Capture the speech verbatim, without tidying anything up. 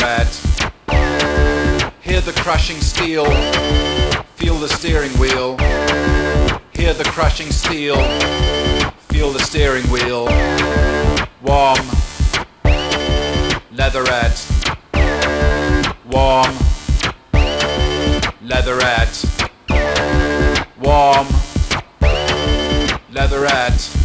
leatherette. Hear the crushing steel, feel the steering wheel. Hear the crushing steel, feel the steering wheel. Warm, leatherette. Warm, leatherette. Warm, leatherette.